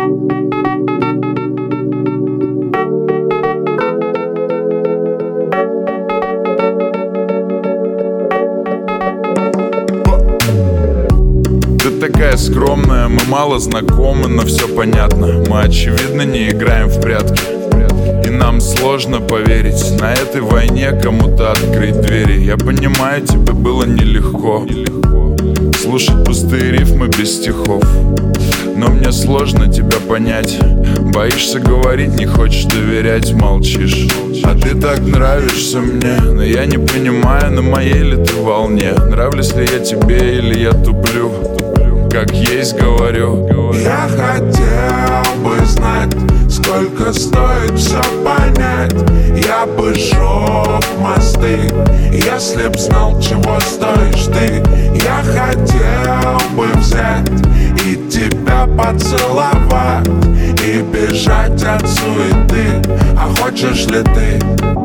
Такая скромная, мы мало знакомы, но все понятно. Мы очевидно не играем в прятки. И нам сложно поверить на этой войне кому-то открыть двери. Я понимаю, тебе было нелегко слушать пустые рифмы без стихов, но мне сложно тебя понять. Боишься говорить, не хочешь доверять, молчишь. А ты так нравишься мне, но я не понимаю, на моей ли ты волне. Нравлюсь ли я тебе или я туплю? Как есть говорю. Я хотел бы знать, сколько стоит все понять. Я бы сжег мосты, если б знал, чего стоишь ты. Я хотел бы взять и тебя поцеловать и бежать от суеты. А хочешь ли ты?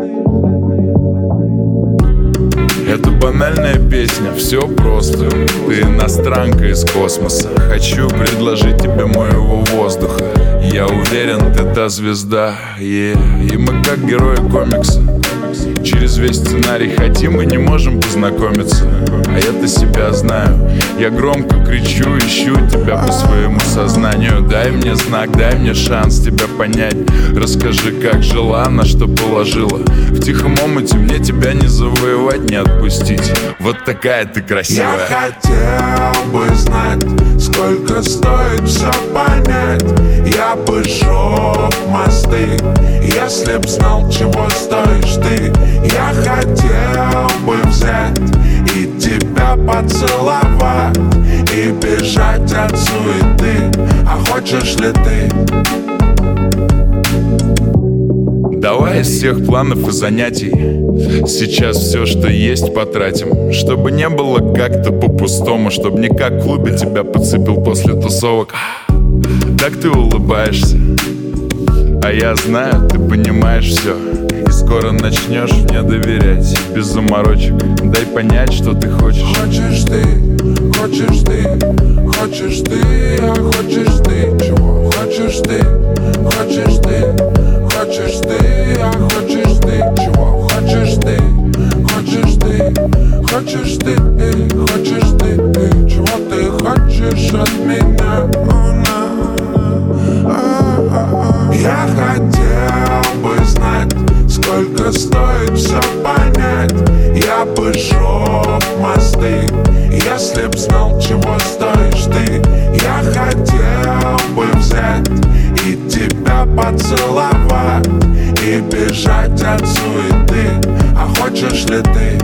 Это банальная песня, все просто. Ты иностранка из космоса. Хочу предложить тебе моего воздуха. Я уверен, ты та звезда, И мы как герои комикса. Через весь сценарий хотим и не можем познакомиться. А я-то себя знаю. Я громко кричу, ищу тебя по своему сознанию. Дай мне знак, дай мне шанс тебя понять. Расскажи, как жила, на что положила. В тихом омуте мне тебя не завоевать, не отпустить. Вот такая ты красивая. Я хотел бы знать, сколько стоит все понять. Я бы сжег мосты, если б знал, чего стоишь ты. Я хотел бы взять и тебя поцеловать и бежать от суеты. А хочешь ли ты? Давай из всех планов и занятий сейчас все, что есть, потратим. Чтобы не было как-то по-пустому, чтобы не как в клубе тебя подцепил после тусовок. Так ты улыбаешься, а я знаю, ты понимаешь все. И скоро начнешь мне доверять без заморочек. Дай понять, что ты хочешь. Хочешь ты, хочешь ты, хочешь ты, а хочешь ты. Чего? Хочешь ты, хочешь ты, хочешь ты, а хочешь ты. Чего? Хочешь ты, хочешь ты, хочешь ты, хочешь ты. Чего ты хочешь от меня? Я хотел бы знать, сколько стоит все понять. Я бы сжег мосты, если б знал, чего стоишь ты. Я хотел бы взять и тебя поцеловать и бежать от суеты. А хочешь ли ты?